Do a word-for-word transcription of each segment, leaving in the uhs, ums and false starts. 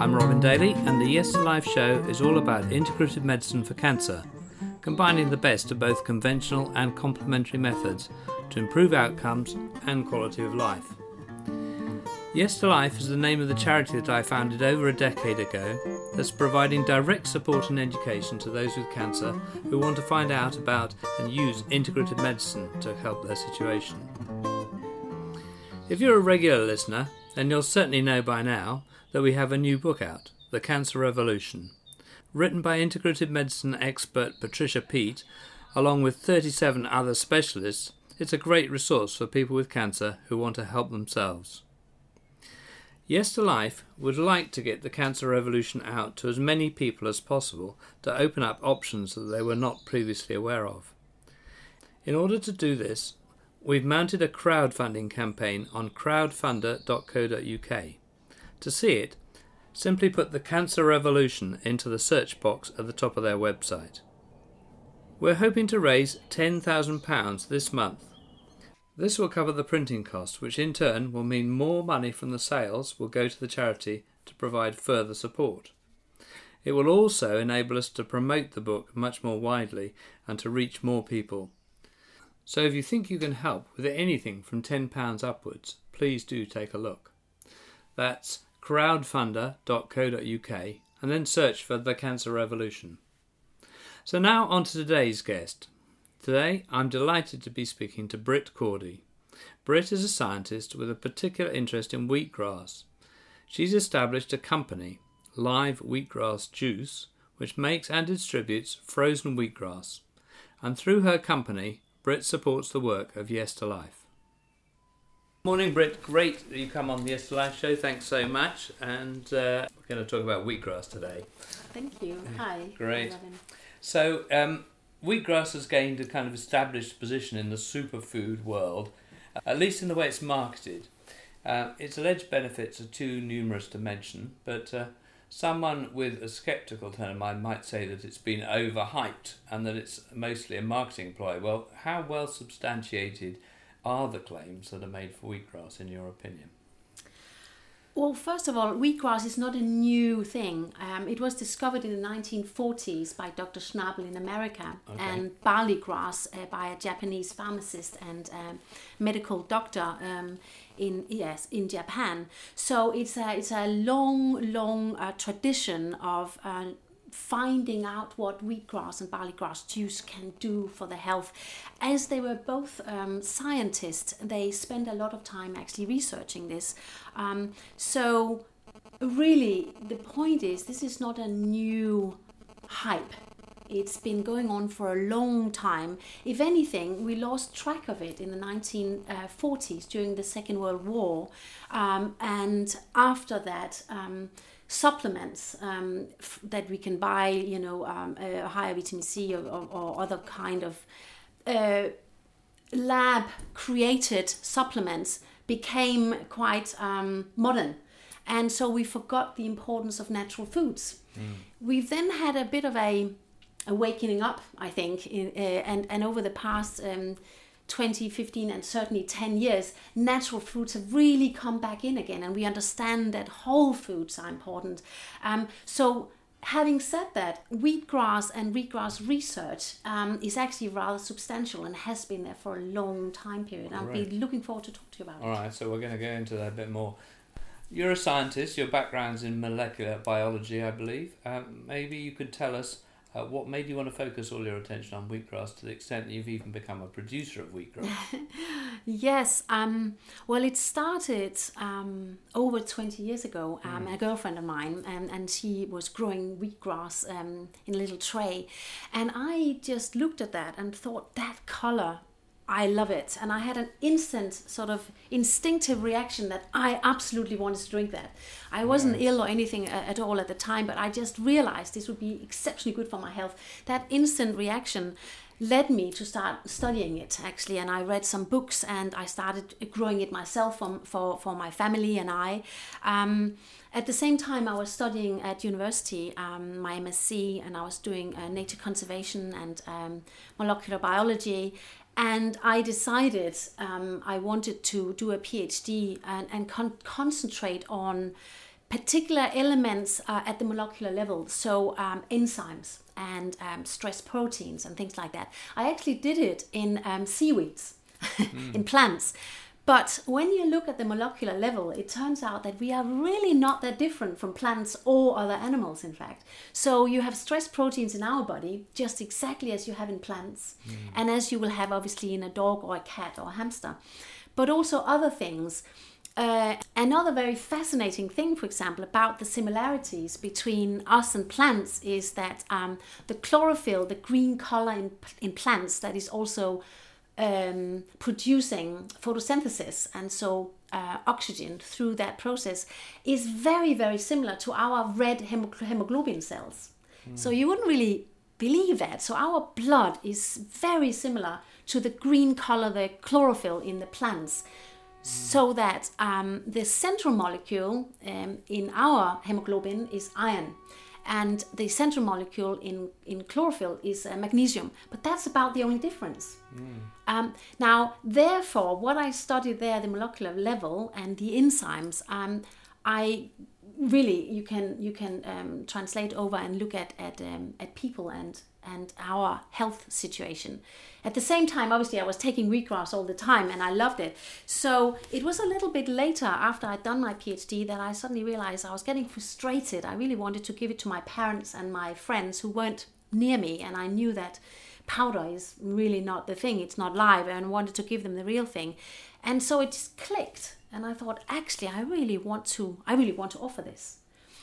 I'm Robin Daly, and the Yes to Life show is all about integrative medicine for cancer, combining the best of both conventional and complementary methods to improve outcomes and quality of life. Yes to Life is the name of the charity that I founded over a decade ago that's providing direct support and education to those with cancer who want to find out about and use integrative medicine to help their situation. If you're a regular listener, then you'll certainly know by now that we have a new book out, The Cancer Revolution. Written by integrative medicine expert Patricia Peat, along with thirty-seven other specialists, it's a great resource for people with cancer who want to help themselves. Yes to Life would like to get the Cancer Revolution out to as many people as possible to open up options that they were not previously aware of. In order to do this, we've mounted a crowdfunding campaign on crowdfunder dot co dot uk. To see it, simply put The Cancer Revolution into the search box at the top of their website. We're hoping to raise ten thousand pounds this month. This will cover the printing costs, which in turn will mean more money from the sales will go to the charity to provide further support. It will also enable us to promote the book much more widely and to reach more people. So if you think you can help with anything from ten pounds upwards, please do take a look. That's crowdfunder dot co dot uk and then search for The Cancer Revolution. So now on to today's guest. Today I'm delighted to be speaking to Britt Cordy. Britt is a scientist with a particular interest in wheatgrass. She's established a company, Live Wheatgrass Juice, which makes and distributes frozen wheatgrass. And through her company, Britt supports the work of Yes to Life. Morning, Britt. Great that you come on the Yes to Life show. Thanks so much. And uh, we're going to talk about wheatgrass today. Thank you. Hi. Great. Robin. So, um, wheatgrass has gained a kind of established position in the superfood world, at least in the way it's marketed. Uh, its alleged benefits are too numerous to mention, but uh, someone with a sceptical turn of mind might say that it's been overhyped and that it's mostly a marketing ploy. Well, how well substantiated are the claims that are made for wheatgrass, in your opinion? Well, first of all, wheatgrass is not a new thing. Um, it was discovered in the nineteen forties by Doctor Schnabel in America, Okay. and barley grass uh, by a Japanese pharmacist and um, medical doctor um, in yes in Japan. So it's a it's a long, long uh, tradition of uh, finding out what wheatgrass and barley grass juice can do for the health. As they were both um, scientists, they spent a lot of time actually researching this. Um, so really, the point is, this is not a new hype. It's been going on for a long time. If anything, we lost track of it in the nineteen forties during the Second World War. Um, and after that, um, supplements um, f- that we can buy, you know, um, a higher vitamin C or, or, or other kind of uh, lab-created supplements became quite um, modern. And so we forgot the importance of natural foods. Mm. We've then had a bit of a awakening up, I think, in, uh, and, and over the past um, twenty, fifteen and certainly ten years, natural foods have really come back in again, and we understand that whole foods are important. Um, so having said that, wheatgrass and wheatgrass research um, is actually rather substantial and has been there for a long time period. I'll Right. be looking forward to talk to you about All it. right, so we're going to go into that a bit more. You're a scientist, your background's in molecular biology, I believe. Um, maybe you could tell us Uh, what made you want to focus all your attention on wheatgrass to the extent that you've even become a producer of wheatgrass? Yes, um, well, it started um, over twenty years ago. Um, mm. A girlfriend of mine, and, and she was growing wheatgrass um, in a little tray. And I just looked at that and thought, that color, I love it. And I had an instant sort of instinctive reaction that I absolutely wanted to drink that. I wasn't Right. ill or anything at all at the time, but I just realized this would be exceptionally good for my health. That instant reaction led me to start studying it, actually, and I read some books and I started growing it myself for, for, for my family and I. Um, at the same time, I was studying at university, um, my M S C, and I was doing uh, nature conservation and um, molecular biology. And I decided um, I wanted to do a PhD and, and con- concentrate on particular elements uh, at the molecular level, so um, enzymes and um, stress proteins and things like that. I actually did it in um, seaweeds, mm. in plants. But when you look at the molecular level, it turns out that we are really not that different from plants or other animals, in fact. So you have stress proteins in our body, just exactly as you have in plants, mm. and as you will have obviously in a dog or a cat or a hamster. But also other things. Uh, another very fascinating thing, for example, about the similarities between us and plants is that um, the chlorophyll, the green color in, in plants, that is also um, producing photosynthesis and so uh, oxygen through that process, is very, very similar to our red hemo- hemoglobin cells. Mm. So you wouldn't really believe that. So our blood is very similar to the green color, the chlorophyll in the plants. So that um, the central molecule um, in our hemoglobin is iron, and the central molecule in, in chlorophyll is uh, magnesium. But that's about the only difference. Mm. Um, now, therefore, what I studied there, the molecular level and the enzymes, um, I really you can you can um, translate over and look at at um, at people and and our health situation. At the same time, obviously, I was taking wheatgrass all the time and I loved it. So it was a little bit later, after I'd done my PhD, that I suddenly realized I was getting frustrated. I really wanted to give it to my parents and my friends who weren't near me, and I knew that powder is really not the thing, it's not live, and I wanted to give them the real thing. And so it just clicked, and I thought, actually, I really want to, I really want to offer this.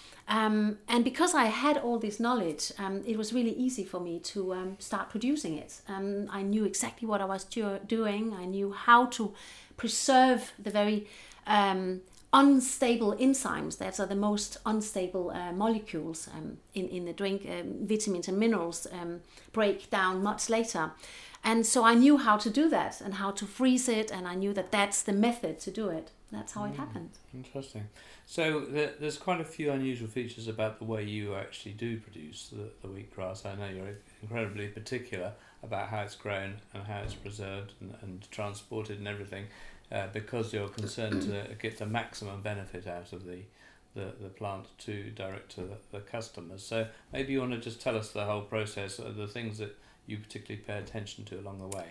Um, and because I had all this knowledge, um, it was really easy for me to um, start producing it. Um, I knew exactly what I was do- doing. I knew how to preserve the very um, unstable enzymes that are the most unstable uh, molecules um, in, in the drink. Um, vitamins and minerals um, break down much later. And so I knew how to do that and how to freeze it, and I knew that that's the method to do it. That's how mm, it happened. Interesting. So there, there's quite a few unusual features about the way you actually do produce the, the wheatgrass. I know you're incredibly particular about how it's grown and how it's preserved and, and transported and everything, uh, because you're concerned to get the maximum benefit out of the, the, the plant to direct to the, the customers. So maybe you want to just tell us the whole process, uh, the things that you particularly pay attention to along the way.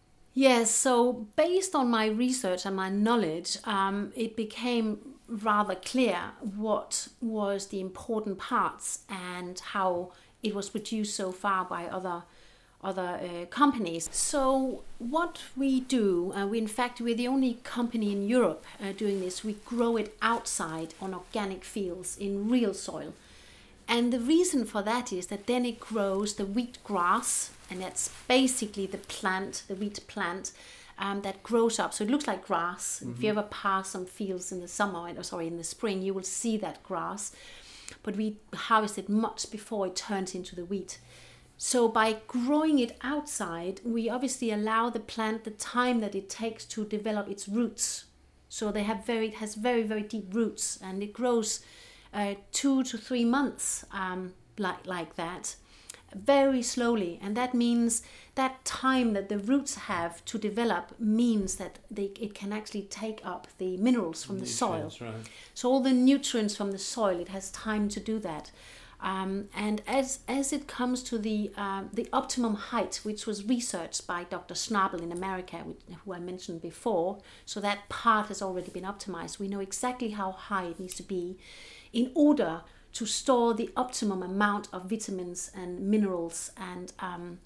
Yes, so based on my research and my knowledge, um, it became rather clear what was the important parts and how it was produced so far by other other uh, companies. So what we do, uh, we in fact we're the only company in Europe uh, doing this. We grow it outside on organic fields in real soil. And the reason for that is that then it grows the wheat grass, and that's basically the plant, the wheat plant, um, that grows up. So it looks like grass. Mm-hmm. If you ever pass some fields in the summer, or sorry, in the spring, you will see that grass. But we harvest it much before it turns into the wheat. So by growing it outside, we obviously allow the plant the time that it takes to develop its roots. So they have very, it has very, very deep roots, and it grows Uh, two to three months um, like like that, very slowly. And that means that time that the roots have to develop means that they, it can actually take up the minerals from the soil. Right. So all the nutrients from the soil, it has time to do that. Um, and as as it comes to the uh, the optimum height, which was researched by Doctor Schnabel in America, who I mentioned before, so that part has already been optimized. We know exactly how high it needs to be in order to store the optimum amount of vitamins and minerals and um,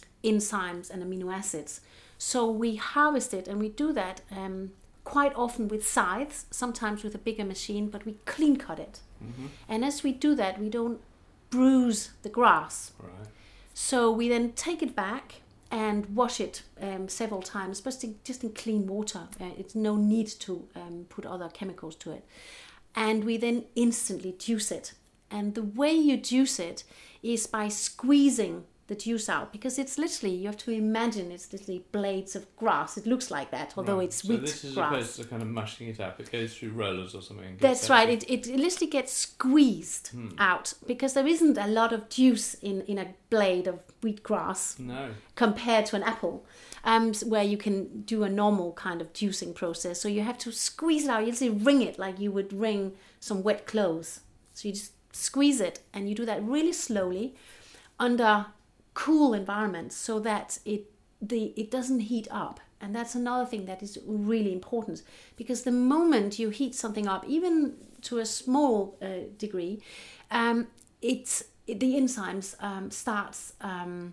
enzymes and amino acids. So we harvest it, and we do that um, quite often with scythes, sometimes with a bigger machine, but we clean cut it. Mm-hmm. And as we do that, we don't bruise the grass. Right. So we then take it back and wash it um, several times, but just in clean water. Uh, it's no need to um, put other chemicals to it. And we then instantly juice it. And the way you juice it is by squeezing the juice out, because it's literally, you have to imagine it's literally blades of grass. It looks like that, although right. it's wheat grass. So this is grass. opposed to kind of mushing it up. It goes through rollers or something. And That's gets right. out. It, it literally gets squeezed Hmm. out, because there isn't a lot of juice in, in a blade of wheatgrass No. compared to an apple, um, where you can do a normal kind of juicing process. So you have to squeeze it out. You literally wring it like you would wring some wet clothes. So you just squeeze it, and you do that really slowly under cool environments, so that it the it doesn't heat up. And that's another thing that is really important, because the moment you heat something up, even to a small uh, degree, um, it's it, the enzymes um, starts um,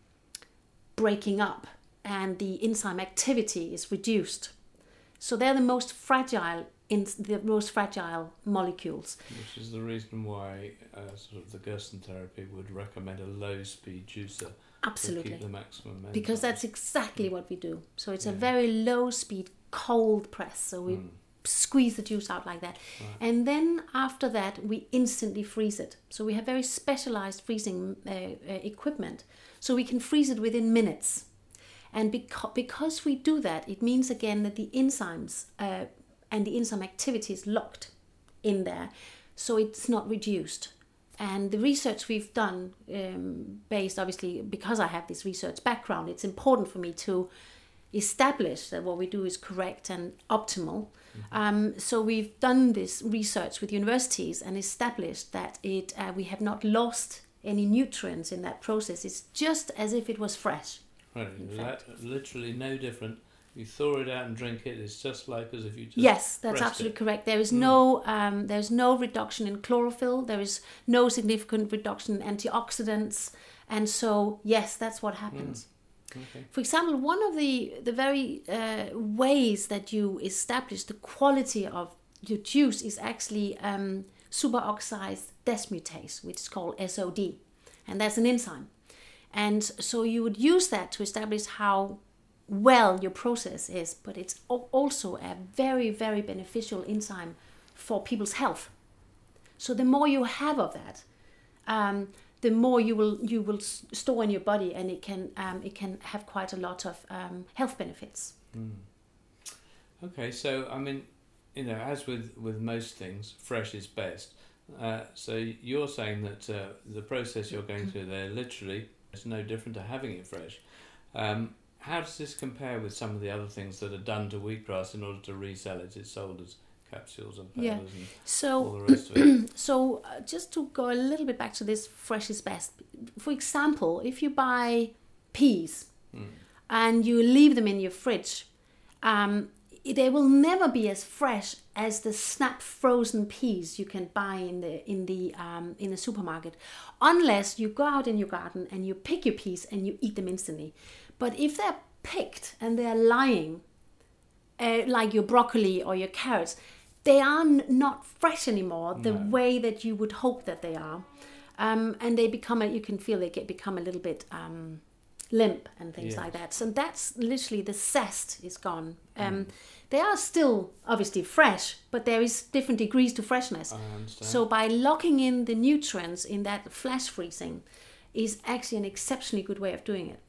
breaking up, and the enzyme activity is reduced. So they're the most fragile in the most fragile molecules. Which is the reason why uh, sort of the Gerson therapy would recommend a low-speed juicer. Absolutely. To keep the maximum enzymes. Because that's exactly what we do. So it's Yeah. a very low speed, cold press. So we Mm. squeeze the juice out like that. Right. And then after that, we instantly freeze it. So we have very specialized freezing uh, uh, equipment. So we can freeze it within minutes. And beca- because we do that, it means again that the enzymes uh, and the enzyme activity is locked in there. So it's not reduced. And the research we've done, um, based obviously, because I have this research background, it's important for me to establish that what we do is correct and optimal. Mm-hmm. Um, so we've done this research with universities and established that it uh, we have not lost any nutrients in that process. It's just as if it was fresh. Right, that, literally no different. You thaw it out and drink it. It's just like as if you just yes, that's pressed absolutely it. correct. There is Mm. no um, there's no reduction in chlorophyll. There is no significant reduction in antioxidants, and so yes, that's what happens. Mm. Okay. For example, one of the the very uh, ways that you establish the quality of your juice is actually um, superoxide desmutase, which is called S O D, and that's an enzyme. And so you would use that to establish how well your process is, but it's also a very, very beneficial enzyme for people's health. So the more you have of that, um, the more you will you will store in your body, and it can um, it can have quite a lot of um, health benefits. Mm. Okay, so I mean, you know, as with with most things, fresh is best. Uh, so you're saying that uh, the process you're going through there literally is no different to having it fresh. Um, How does this compare with some of the other things that are done to wheatgrass in order to resell it? It's sold as capsules and powders Yeah. and So, all the rest of it. so uh, just to go a little bit back to this fresh is best. For example, if you buy peas Mm. and you leave them in your fridge, um, they will never be as fresh as the snap frozen peas you can buy in the in the um, in the supermarket, unless you go out in your garden and you pick your peas and you eat them instantly. But if they're picked and they're lying, uh, like your broccoli or your carrots, they are n- not fresh anymore the No. way that you would hope that they are. Um, and they become, a, you can feel they get become a little bit um, limp and things Yes. like that. So that's literally, the zest is gone. Um, mm. They are still obviously fresh, but there is different degrees to freshness. I understand. So by locking in the nutrients in that flash freezing is actually an exceptionally good way of doing it.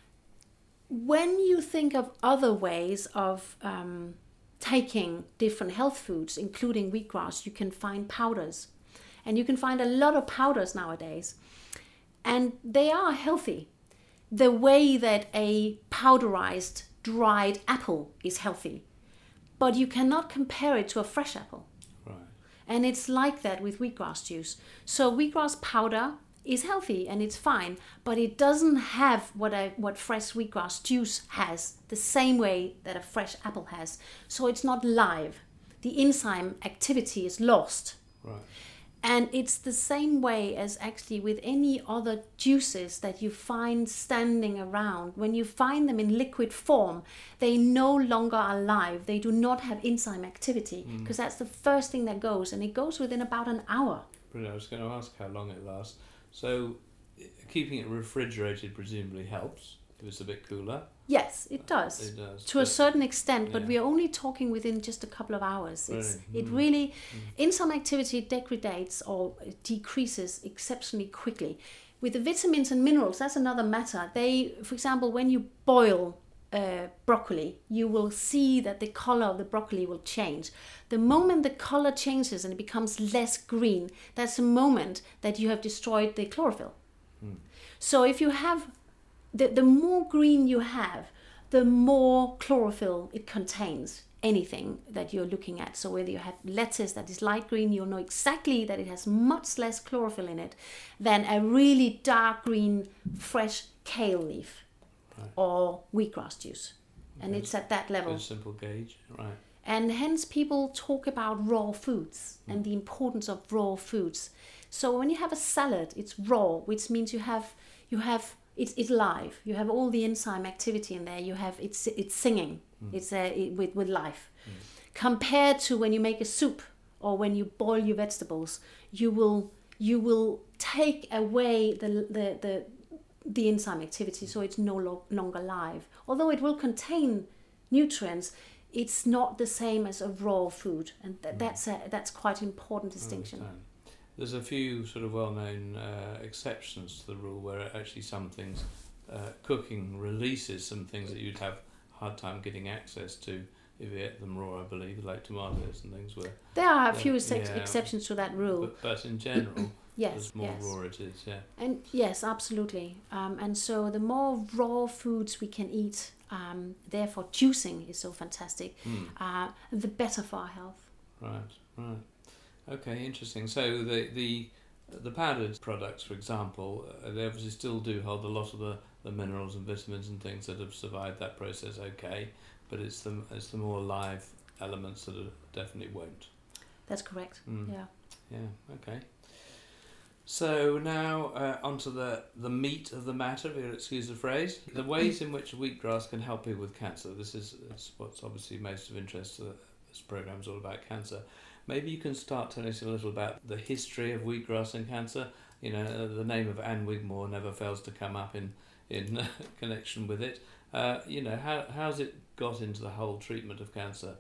When you think of other ways of um, taking different health foods, including wheatgrass, you can find powders. And you can find a lot of powders nowadays. And they are healthy. The way that a powderized, dried apple is healthy. But you cannot compare it to a fresh apple. Right. And it's like that with wheatgrass juice. So wheatgrass powder is healthy and it's fine, but it doesn't have what a what fresh wheatgrass juice has, the same way that a fresh apple has. So it's not live. The enzyme activity is lost. Right. And it's the same way as actually with any other juices that you find standing around. When you find them in liquid form, they no longer are live. They do not have enzyme activity, because mm. that's the first thing that goes, and it goes within about an hour. Brilliant. I was going to ask how long it lasts. So keeping it refrigerated presumably helps if it's a bit cooler. Yes, it does. It does. To a certain extent, but yeah. we are only talking within just a couple of hours. It's, really? It mm. really, mm. enzyme activity degrades or decreases exceptionally quickly. with the vitamins and minerals, that's another matter. They, for example, when you boil uh, broccoli, you will see that the color of the broccoli will change. The moment the color changes and it becomes less green, that's the moment that you have destroyed the chlorophyll. Mm. So if you have, the, the more green you have, the more chlorophyll it contains, anything that you're looking at. So whether you have lettuce that is light green, you'll know exactly that it has much less chlorophyll in it than a really dark green, fresh kale leaf, right, or wheatgrass juice. Okay. And it's at that level. A simple gauge, right. And hence people talk about raw foods mm. and the importance of raw foods. So when you have a salad, it's raw, which means you have you have it's it's live. You have all the enzyme activity in there. You have it's it's singing. Mm. It's uh, it, with with life. Mm. Compared to when you make a soup or when you boil your vegetables, you will you will take away the the the, the enzyme activity, so it's no lo- longer live. Although it will contain nutrients, it's not the same as a raw food, and th- mm. that's a that's quite an important distinction. There's a few sort of well-known uh, exceptions to the rule where actually some things, uh, cooking releases some things that you'd have a hard time getting access to if you ate them raw, I believe, like tomatoes and things. Where there are a few uh, ex- yeah, exceptions to that rule. But, but in general, yes, the more yes. raw it is, yeah. And yes, absolutely. Um, and so the more raw foods we can eat, um, therefore juicing is so fantastic, mm. uh, the better for our health. Right, right. Okay, interesting. So the the the powdered products, for example, uh, they obviously still do hold a lot of the, the minerals and vitamins and things that have survived that process. Okay, but it's the it's the more live elements that are, definitely won't. That's correct. Mm. Yeah. Yeah. Okay. So now uh, onto the the meat of the matter. If you'll excuse the phrase, the ways in which wheatgrass can help people with cancer. This is, is what's obviously most of interest to the, this program is all about cancer. Maybe you can start telling us a little about the history of wheatgrass and cancer. You know, uh, the name of Anne Wigmore never fails to come up in in uh, connection with it. Uh, you know, how how's it got into the whole treatment of cancer?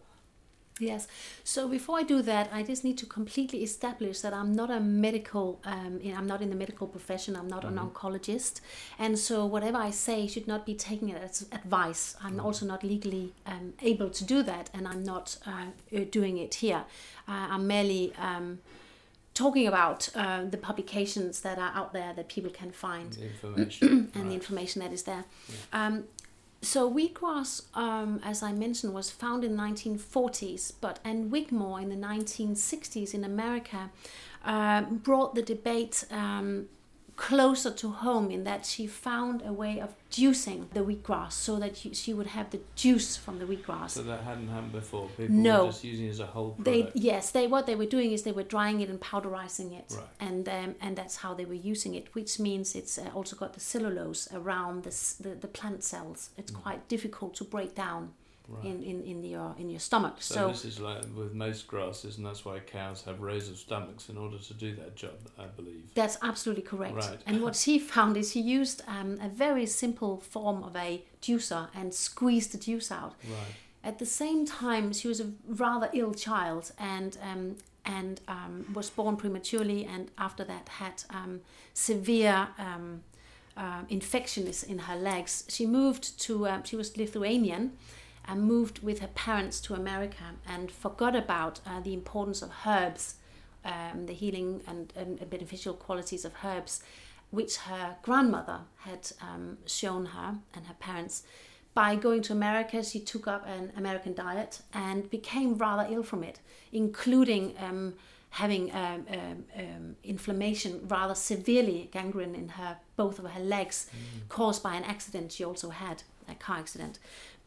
Yes. So before I do that, I just need to completely establish that I'm not a medical, um, I'm not in the medical profession, I'm not mm-hmm. an oncologist. And so whatever I say should not be taken as advice. I'm mm-hmm. also not legally um, able to do that, and I'm not uh, doing it here. Uh, I'm merely um, talking about uh, the publications that are out there that people can find. The information. and right. the information that is there. Yeah. Um, So wheatgrass, um, as I mentioned, was found in the nineteen forties, but Anne Wigmore in the nineteen sixties in America uh, brought the debate um, closer to home in that she found a way of juicing the wheatgrass so that you, she would have the juice from the wheatgrass. So that hadn't happened before? People no. were just using it as a whole product? They, yes, they what they were doing is they were drying it and powderizing it. Right. And um, and that's how they were using it, which means it's uh, also got the cellulose around the, the, the plant cells. It's mm. quite difficult to break down. Right. In, in, in your in your stomach. So, so this is like with most grasses, and that's why cows have rows of stomachs in order to do that job, I believe. That's absolutely correct. Right. And what she found is she used um, a very simple form of a juicer and squeezed the juice out. Right. At the same time, she was a rather ill child and um, and um, was born prematurely, and after that had um, severe um, uh, infections in her legs. She moved to. Um, she was Lithuanian. And moved with her parents to America and forgot about uh, the importance of herbs, um, the healing and, and beneficial qualities of herbs, which her grandmother had um, shown her and her parents. By going to America, she took up an American diet and became rather ill from it, including um, having um, um, um, inflammation, rather severely gangrene in her both of her legs, mm. caused by an accident she also had, a car accident.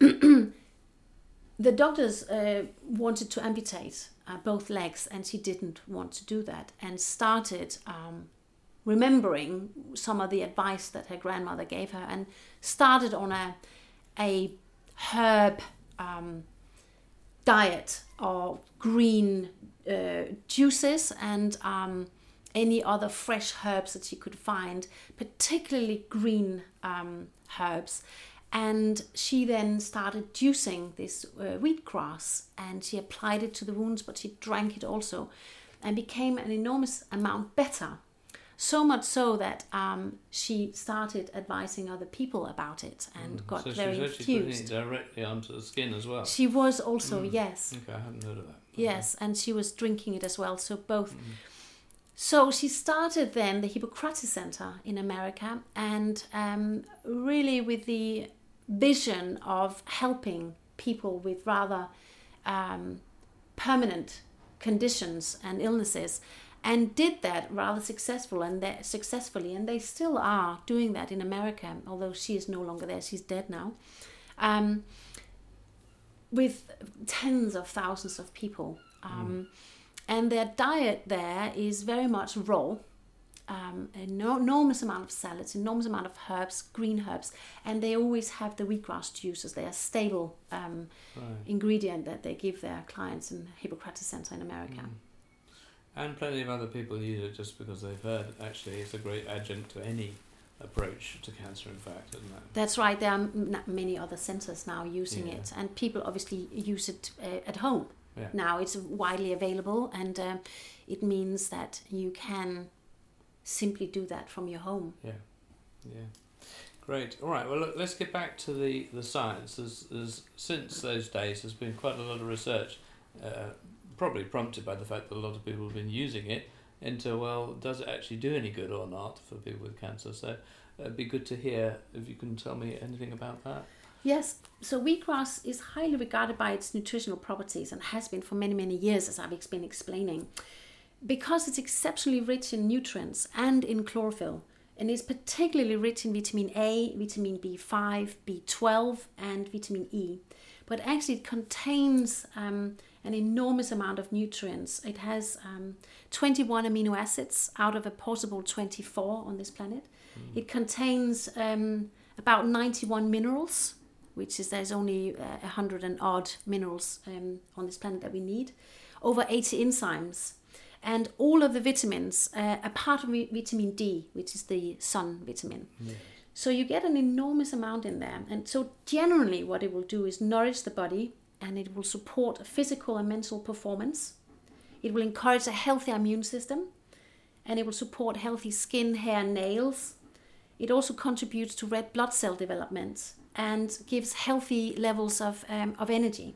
The doctors uh, wanted to amputate uh, both legs, and she didn't want to do that, and started um, remembering some of the advice that her grandmother gave her, and started on a a herb um, diet of green uh, juices and um, any other fresh herbs that she could find, particularly green um, herbs. And she then started juicing this uh, wheatgrass, and she applied it to the wounds, but she drank it also, and became an enormous amount better. So much so that um, she started advising other people about it and mm. got so very she was actually infused. putting it directly onto the skin as well. She was also, mm. yes. Okay, I hadn't heard of that. Yes, and she was drinking it as well, so both. Mm. So she started then the Hippocrates Center in America, and um, really with the vision of helping people with rather um, permanent conditions and illnesses, and did that rather successful and they, successfully, and they still are doing that in America, although she is no longer there, she's dead now, um, with tens of thousands of people. Um, mm. And their diet there is very much raw, um, an enormous amount of salads, enormous amount of herbs, green herbs, and they always have the wheatgrass juices. They are stable um, right. ingredient that they give their clients in Hippocrates Center in America. Mm. And plenty of other people use it just because they've heard actually it's a great adjunct to any approach to cancer, in fact, isn't it? That's right. There are m- many other centers now using yeah. it, and people obviously use it uh, at home. Yeah. Now it's widely available, and um, it means that you can simply do that from your home. Yeah, yeah, great. All right. Well, look, let's get back to the the science. There's, there's since those days, there's been quite a lot of research, uh, probably prompted by the fact that a lot of people have been using it into, well, does it actually do any good or not for people with cancer? So it'd be good to hear if you can tell me anything about that. Yes, so wheatgrass is highly regarded by its nutritional properties and has been for many, many years, as I've been explaining, because it's exceptionally rich in nutrients and in chlorophyll, and is particularly rich in vitamin A, vitamin B five, B twelve, and vitamin E. But actually it contains um, an enormous amount of nutrients. It has um, twenty-one amino acids out of a possible twenty-four on this planet. Mm. It contains um, about ninety-one minerals, which is there's only uh, a hundred and odd minerals um, on this planet that we need, over eighty enzymes, and all of the vitamins, uh, apart from vitamin D, which is the sun vitamin. Yeah. So you get an enormous amount in there. And so generally what it will do is nourish the body, and it will support physical and mental performance. It will encourage a healthy immune system, and it will support healthy skin, hair, nails. It also contributes to red blood cell development and gives healthy levels of um, of energy.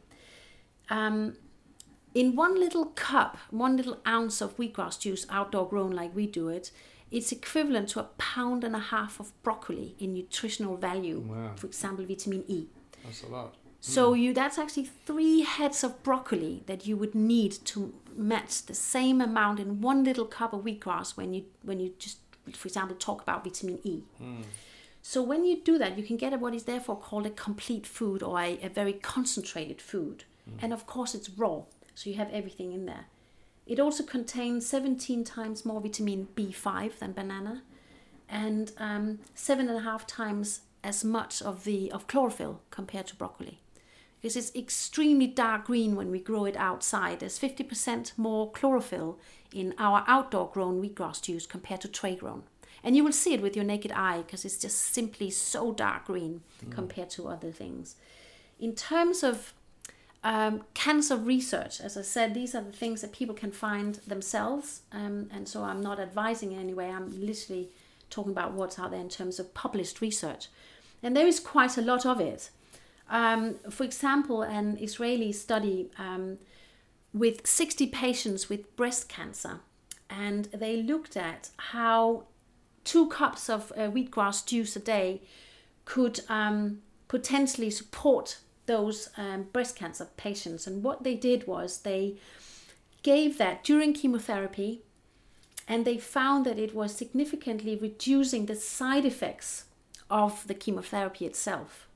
Um, in one little cup, one little ounce of wheatgrass juice, outdoor grown like we do it, it's equivalent to a pound and a half of broccoli in nutritional value. Wow. For example, vitamin E. That's a lot. So mm. you that's actually three heads of broccoli that you would need to match the same amount in one little cup of wheatgrass when you when you just, for example, talk about vitamin E. Mm. So when you do that, you can get what is therefore called a complete food, or a, a very concentrated food. Mm. And of course it's raw, so you have everything in there. It also contains seventeen times more vitamin B five than banana, and um, seven and a half times as much of the of chlorophyll compared to broccoli. Because it's extremely dark green when we grow it outside. There's fifty percent more chlorophyll in our outdoor grown wheatgrass juice compared to tray grown. And you will see it with your naked eye, because it's just simply so dark green mm. compared to other things. In terms of um, cancer research, as I said, these are the things that people can find themselves. Um, and so I'm not advising in any way. I'm literally talking about what's out there in terms of published research. And there is quite a lot of it. Um, for example, an Israeli study um, with sixty patients with breast cancer. And they looked at how two cups of uh, wheatgrass juice a day could um, potentially support those um, breast cancer patients. And what they did was they gave that during chemotherapy, and they found that it was significantly reducing the side effects of the chemotherapy itself.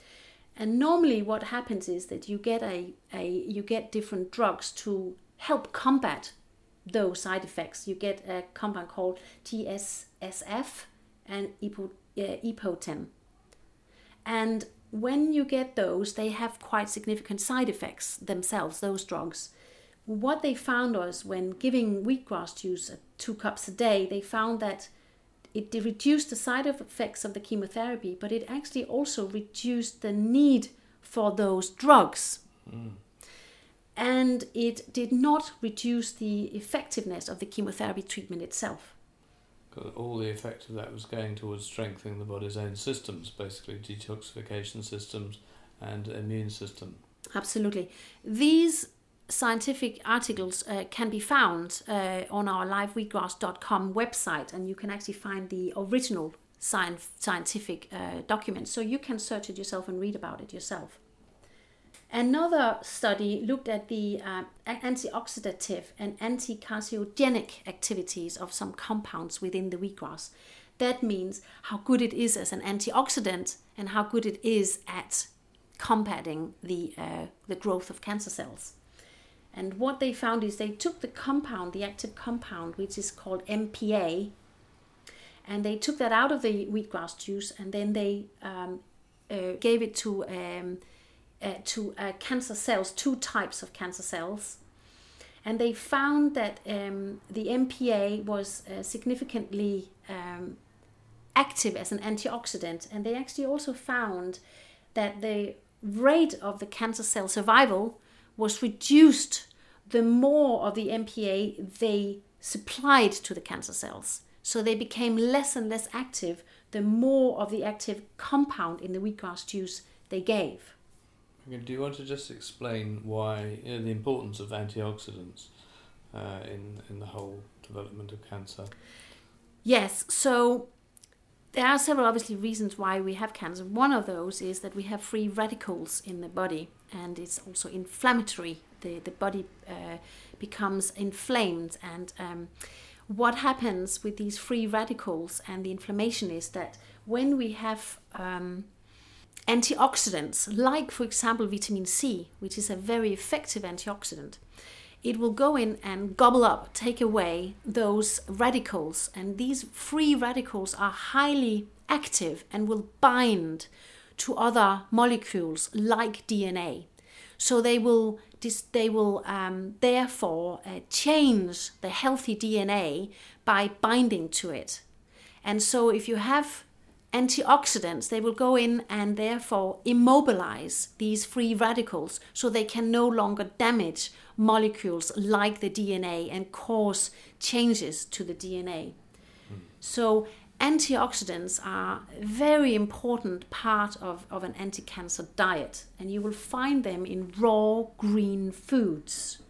And normally what happens is that you get a, a you get different drugs to help combat those side effects. You get a compound called T S S F and Epo, uh, Epoten. And when you get those, they have quite significant side effects themselves, those drugs. What they found was, when giving wheatgrass juice two cups a day, they found that it reduced the side effects of the chemotherapy, but it actually also reduced the need for those drugs. Mm. And it did not reduce the effectiveness of the chemotherapy treatment itself. all the effect of that was going towards strengthening the body's own systems, basically detoxification systems and immune system. Absolutely. These scientific articles uh, can be found uh, on our live wheatgrass dot com website, and you can actually find the original science, scientific uh, documents, so you can search it yourself and read about it yourself. Another study looked at the uh, antioxidative and anti-carcinogenic activities of some compounds within the wheatgrass. That means how good it is as an antioxidant and how good it is at combating the uh, the growth of cancer cells. And what they found is they took the compound, the active compound, which is called M P A, and they took that out of the wheatgrass juice, and then they um, uh, gave it to um, uh, to uh, cancer cells, two types of cancer cells, and they found that um, the M P A was uh, significantly um, active as an antioxidant, and they actually also found that the rate of the cancer cell survival was reduced the more of the M P A they supplied to the cancer cells. So they became less and less active the more of the active compound in the wheatgrass juice they gave. Okay, do you want to just explain why, you know, the importance of antioxidants uh, in, in the whole development of cancer? Yes, so there are several obviously reasons why we have cancer. One of those is that we have free radicals in the body, and it's also inflammatory. The, the body uh, becomes inflamed, and um, what happens with these free radicals and the inflammation is that when we have um, antioxidants, like for example vitamin C, which is a very effective antioxidant, it will go in and gobble up, take away those radicals. And these free radicals are highly active and will bind to other molecules like D N A. So they will they will um, therefore uh, change the healthy D N A by binding to it. And so if you have antioxidants, they will go in and therefore immobilize these free radicals so they can no longer damage molecules like the D N A and cause changes to the D N A. Mm. So antioxidants are a very important part of, of an anti-cancer diet, and you will find them in raw green foods,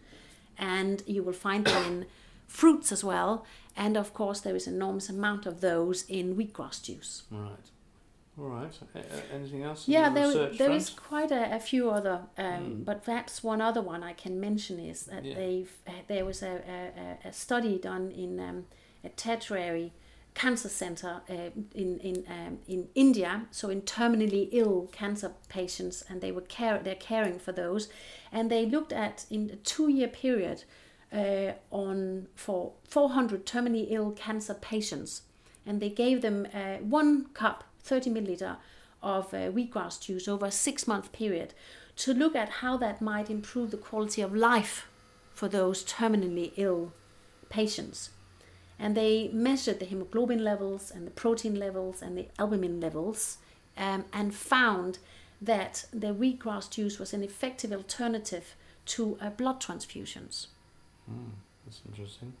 and you will find them in fruits as well, and of course there is an enormous amount of those in wheatgrass juice. Right. All right. Uh, anything else? Yeah, the there, there front? is quite a, a few other, um, mm. but perhaps one other one I can mention is that yeah. they've uh, there was a, a, a study done in um, a tertiary cancer center uh, in in um, in India, so in terminally ill cancer patients, and they were care they're caring for those, and they looked at in a two-year period uh, on for four hundred terminally ill cancer patients, and they gave them uh, one cup, thirty milliliter of uh, wheatgrass juice over a six-month period to look at how that might improve the quality of life for those terminally ill patients. And they measured the hemoglobin levels and the protein levels and the albumin levels um, and found that the wheatgrass juice was an effective alternative to uh, blood transfusions. Mm, that's interesting.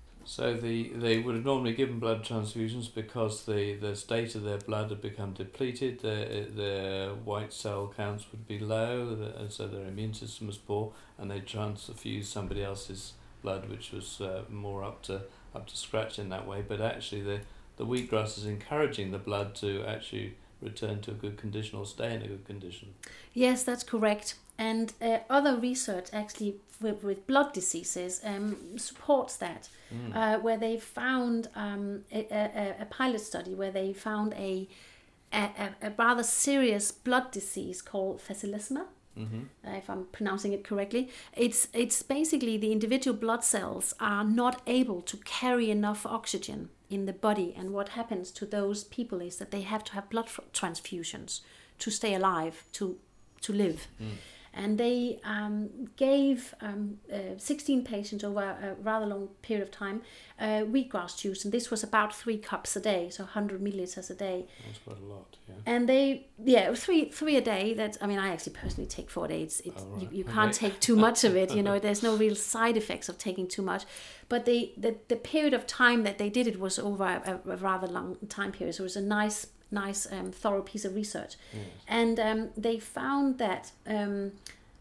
So the they would have normally given blood transfusions because the, the state of their blood had become depleted, their, their white cell counts would be low, and so their immune system was poor, and they'd transfuse somebody else's blood, which was uh, more up to up to scratch in that way. But actually the, the wheatgrass is encouraging the blood to actually return to a good condition or stay in a good condition. Yes, that's correct. And uh, other research actually with, with blood diseases um, supports that, mm. uh, where they found um, a, a, a pilot study where they found a, a, a rather serious blood disease called facilisma. Mm-hmm. Uh, if I'm pronouncing it correctly, it's it's basically the individual blood cells are not able to carry enough oxygen in the body, and what happens to those people is that they have to have blood transfusions to stay alive, to to live. Mm. And they um, gave um, uh, sixteen patients over a rather long period of time uh, wheatgrass juice, and this was about three cups a day, so one hundred milliliters a day. That's quite a lot, yeah. And they, yeah, three three a day. That's, I mean, I actually personally take four days. It's, oh, right. you, you can't okay. take too much of it. You know, there's no real side effects of taking too much. But they, the the period of time that they did it was over a, a rather long time period. So it was a nice. nice um, thorough piece of research. Yes. And um, they found that um,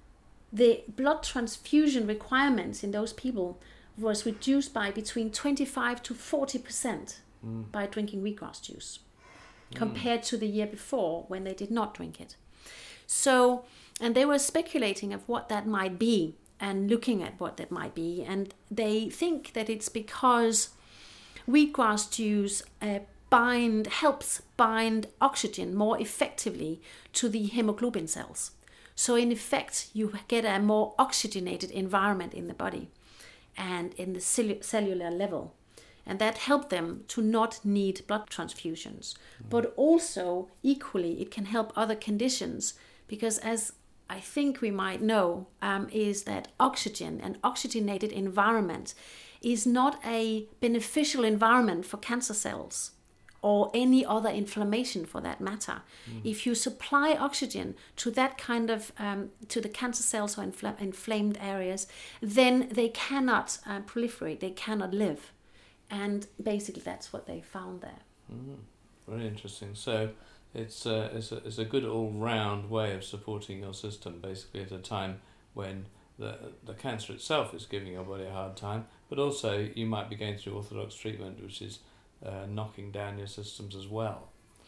the blood transfusion requirements in those people was reduced by between twenty-five to forty percent mm. by drinking wheatgrass juice mm. compared to the year before when they did not drink it. So, and they were speculating of what that might be and looking at what that might be, and they think that it's because wheatgrass juice uh, bind helps bind oxygen more effectively to the hemoglobin cells. So in effect, you get a more oxygenated environment in the body and in the cell- cellular level. And that helped them to not need blood transfusions. Mm. But also, equally, it can help other conditions, because as I think we might know, um, is that oxygen, an oxygenated environment, is not a beneficial environment for cancer cells or any other inflammation for that matter. Mm. If you supply oxygen to that kind of, um, to the cancer cells or infl- inflamed areas, then they cannot uh, proliferate, they cannot live. And basically that's what they found there. Mm. Very interesting. So it's, uh, it's, a, it's a good all-round way of supporting your system, basically at a time when the, the cancer itself is giving your body a hard time, but also you might be going through orthodox treatment, which is Uh, knocking down your systems as well.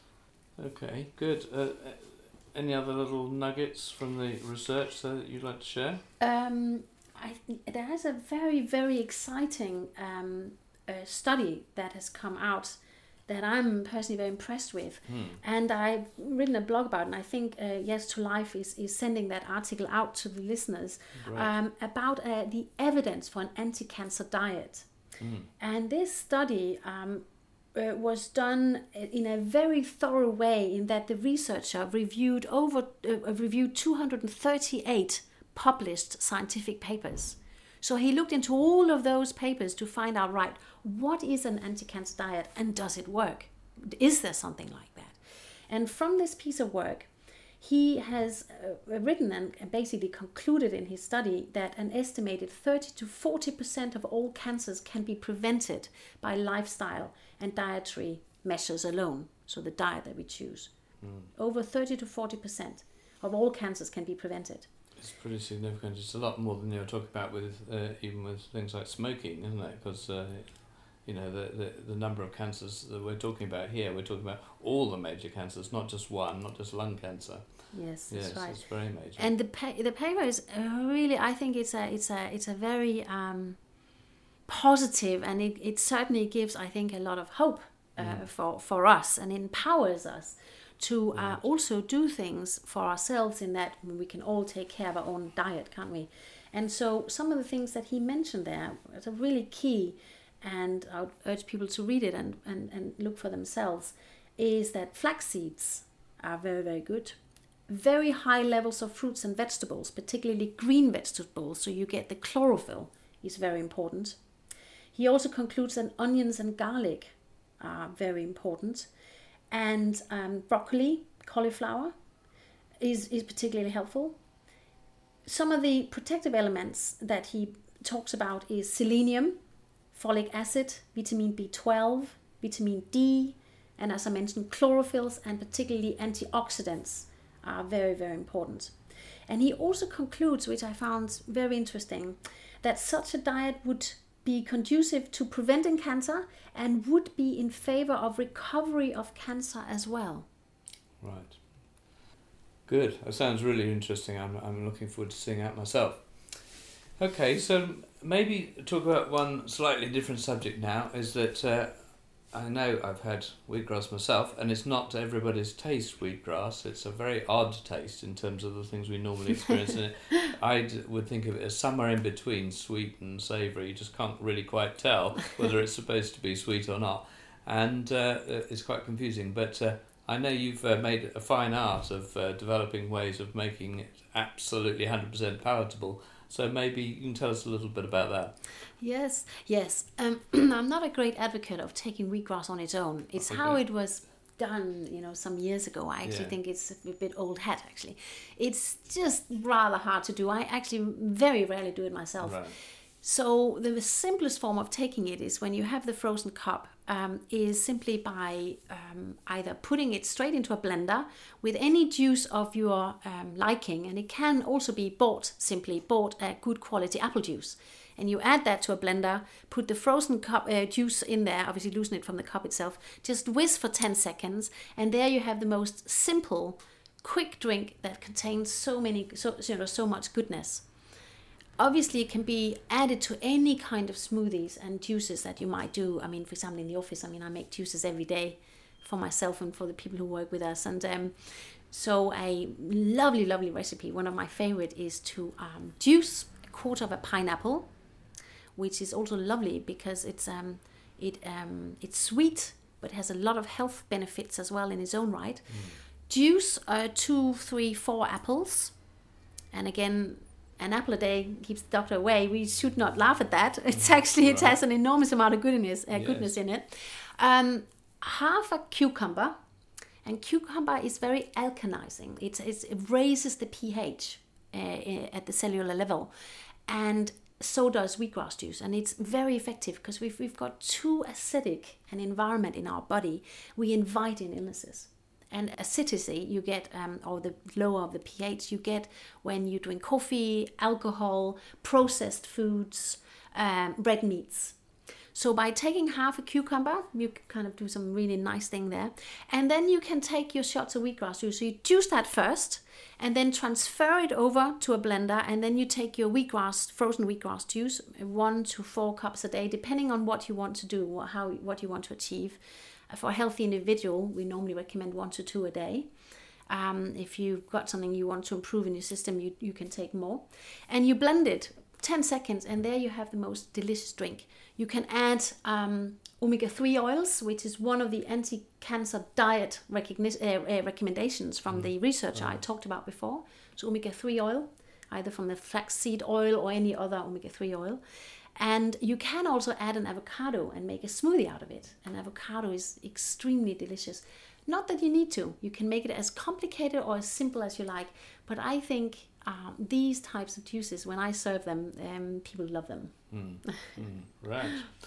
Okay, good. Uh, any other little nuggets from the research that you'd like to share? Um, I there is a very, very exciting um, uh, study that has come out that I'm personally very impressed with. Hmm. And I've written a blog about it, and I think uh, Yes to Life is, is sending that article out to the listeners um, about uh, the evidence for an anti-cancer diet. Hmm. And this study um, Uh, was done in a very thorough way, in that the researcher reviewed over uh, reviewed two hundred thirty-eight published scientific papers. So he looked into all of those papers to find out, right, what is an anti-cancer diet and does it work? Is there something like that? And from this piece of work, he has uh, written and basically concluded in his study that an estimated thirty to forty percent of all cancers can be prevented by lifestyle and dietary measures alone. So the diet that we choose. Mm. Over thirty to forty percent of all cancers can be prevented. It's pretty significant. It's a lot more than you're talking about with uh, even with things like smoking, isn't it? Because uh, you know the, the the number of cancers that we're talking about here, we're talking about all the major cancers, not just one, not just lung cancer. Yes, that's yes, right. It's very major. And the pa- the paper is really, I think it's a it's a it's a very um, positive, and it, it certainly gives, I think, a lot of hope uh, mm. for for us, and empowers us to uh, right. also do things for ourselves, in that we can all take care of our own diet, can't we? And so some of the things that he mentioned there are really key, and I would urge people to read it and, and, and look for themselves, is that flax seeds are very, very good. Very high levels of fruits and vegetables, particularly green vegetables, so you get the chlorophyll, is very important. He also concludes that onions and garlic are very important. And um, broccoli, cauliflower, is, is particularly helpful. Some of the protective elements that he talks about is selenium, folic acid, vitamin B twelve, vitamin D, and as I mentioned, chlorophylls, and particularly antioxidants are very, very important. And he also concludes, which I found very interesting, that such a diet would be conducive to preventing cancer and would be in favor of recovery of cancer as well. Right. Good. That sounds really interesting. I'm I'm looking forward to seeing that myself. Okay, so maybe talk about one slightly different subject now, is that uh, I know I've had wheatgrass myself, and it's not everybody's taste, wheatgrass. It's a very odd taste in terms of the things we normally experience in it. I would think of it as somewhere in between sweet and savoury. You just can't really quite tell whether it's supposed to be sweet or not. And uh, it's quite confusing. But uh, I know you've uh, made a fine art of uh, developing ways of making it absolutely one hundred percent palatable. So maybe you can tell us a little bit about that. Yes, yes. Um, I'm not a great advocate of taking wheatgrass on its own. It's okay. how it was done, you know, some years ago. I actually yeah. think it's a bit old hat, actually. It's just rather hard to do. I actually very rarely do it myself. Right. So the simplest form of taking it is when you have the frozen cup, um, is simply by um, either putting it straight into a blender with any juice of your um, liking, and it can also be bought, simply bought a good quality apple juice. And you add that to a blender, put the frozen cup uh, juice in there, obviously loosen it from the cup itself, just whisk for ten seconds, and there you have the most simple, quick drink that contains so many, so, you know, so much goodness. Obviously, it can be added to any kind of smoothies and juices that you might do. I mean, for example, in the office, I mean, I make juices every day for myself and for the people who work with us. And um, so a lovely, lovely recipe, one of my favorite, is to um, juice a quarter of a pineapple, which is also lovely because it's um, it um, it's sweet, but has a lot of health benefits as well in its own right. Mm. Juice uh, two, three, four apples. And again, an apple a day keeps the doctor away. We should not laugh at that. It's actually, right. It has an enormous amount of goodness, uh, yes. goodness in it. Um, half a cucumber, and cucumber is very alkalizing. It's, it's, it raises the pH uh, at the cellular level, and so does wheatgrass juice. And it's very effective because we've, we've got too acidic an environment in our body. We invite in illnesses. And acidity you get, um, or the lower of the pH you get when you drink coffee, alcohol, processed foods, um, red meats. So by taking half a cucumber, you can kind of do some really nice thing there. And then you can take your shots of wheatgrass juice. So you juice that first, and then transfer it over to a blender, and then you take your wheatgrass, frozen wheatgrass juice, one to four cups a day, depending on what you want to do, or how what you want to achieve. For a healthy individual, we normally recommend one to two a day. Um, if you've got something you want to improve in your system, you, you can take more. And you blend it ten seconds, and there you have the most delicious drink. You can add um, omega three oils, which is one of the anti-cancer diet recogni- uh, uh, recommendations from mm. the researcher mm. I talked about before. So omega three oil, either from the flaxseed oil or any other omega three oil. And you can also add an avocado and make a smoothie out of it. An avocado is extremely delicious. Not that you need to. You can make it as complicated or as simple as you like. But I think um, these types of juices, when I serve them, um, people love them. Mm. Mm. Right.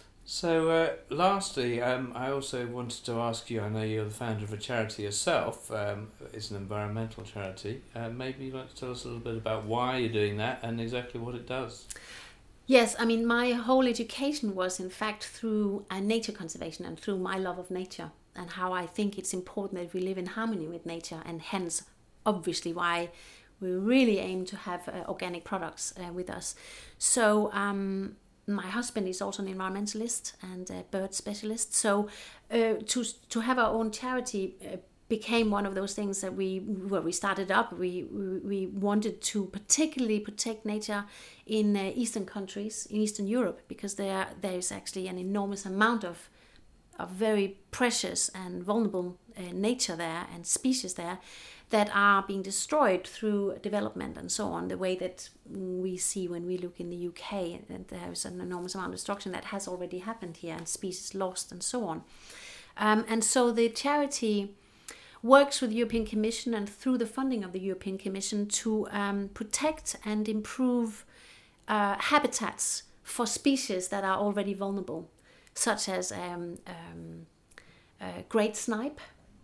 So uh, lastly, um, I also wanted to ask you, I know you're the founder of a charity yourself. Um, it's an environmental charity. Uh, maybe you'd like to tell us a little bit about why you're doing that and exactly what it does. Yes, I mean, my whole education was, in fact, through uh, nature conservation and through my love of nature and how I think it's important that we live in harmony with nature, and hence, obviously, why we really aim to have uh, organic products uh, with us. So um, my husband is also an environmentalist and a bird specialist. So uh, to to have our own charity uh, became one of those things that we, where we started up. We, we we wanted to particularly protect nature in uh, Eastern countries, in Eastern Europe, because there there is actually an enormous amount of of very precious and vulnerable uh, nature there and species there that are being destroyed through development and so on, the way that we see when we look in the U K, and there is an enormous amount of destruction that has already happened here, and species lost and so on. Um, and so the charity works with the European Commission and through the funding of the European Commission to um, protect and improve uh, habitats for species that are already vulnerable, such as um, um, uh, great snipe.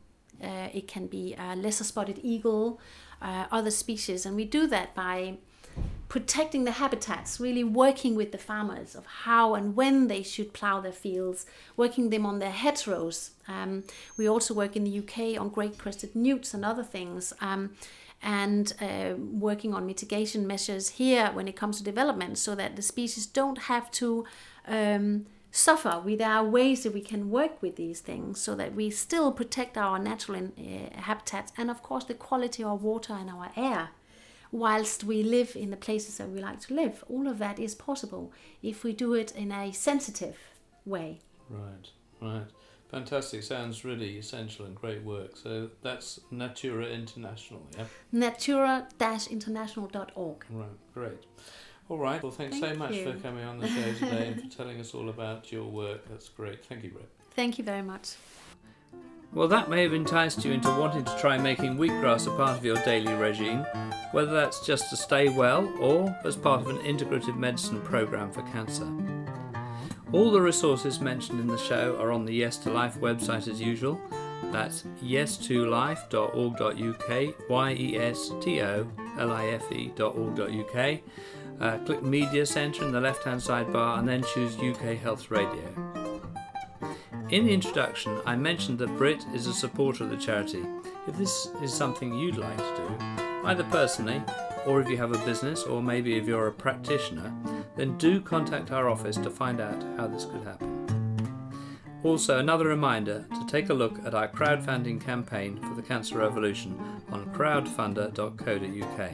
Uh, it can be a lesser spotted eagle, uh, other species. And we do that by protecting the habitats, really working with the farmers of how and when they should plough their fields, working them on their hedgerows. Um, we also work in the U K on great-crested newts and other things, um, and uh, working on mitigation measures here when it comes to development, so that the species don't have to um, suffer. There are ways that we can work with these things so that we still protect our natural uh, habitats, and of course the quality of our water and our air, whilst we live in the places that we like to live. All of that is possible if we do it in a sensitive way. Right, right. Fantastic. Sounds really essential and great work. So that's Natura International, yeah? natura dash international dot org. Right, great. All right. Well, thanks Thank so much you. for coming on the show today and for telling us all about your work. That's great. Thank you, Brett. Thank you very much. Well, that may have enticed you into wanting to try making wheatgrass a part of your daily regime, whether that's just to stay well or as part of an integrative medicine programme for cancer. All the resources mentioned in the show are on the Yes to Life website as usual. That's yes to life dot org dot U K, Y E S T O L I F E dot org dot U K. Uh, click Media Centre in the left-hand sidebar and then choose U K Health Radio. In the introduction, I mentioned that Brit is a supporter of the charity. If this is something you'd like to do, either personally, or if you have a business, or maybe if you're a practitioner, then do contact our office to find out how this could happen. Also, another reminder to take a look at our crowdfunding campaign for the Cancer Revolution on crowdfunder dot co dot U K.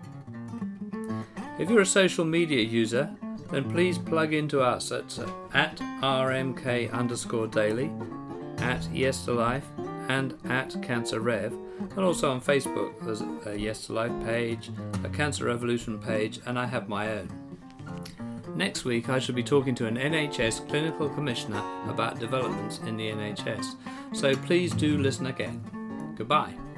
If you're a social media user, then please plug into us at, uh, at R M K underscore daily, at Yes to Life, and at Cancer Rev, and also on Facebook. There's a Yes to Life page, a Cancer Revolution page, and I have my own. Next week I shall be talking to an N H S clinical commissioner about developments in the N H S, so please do listen again. Goodbye.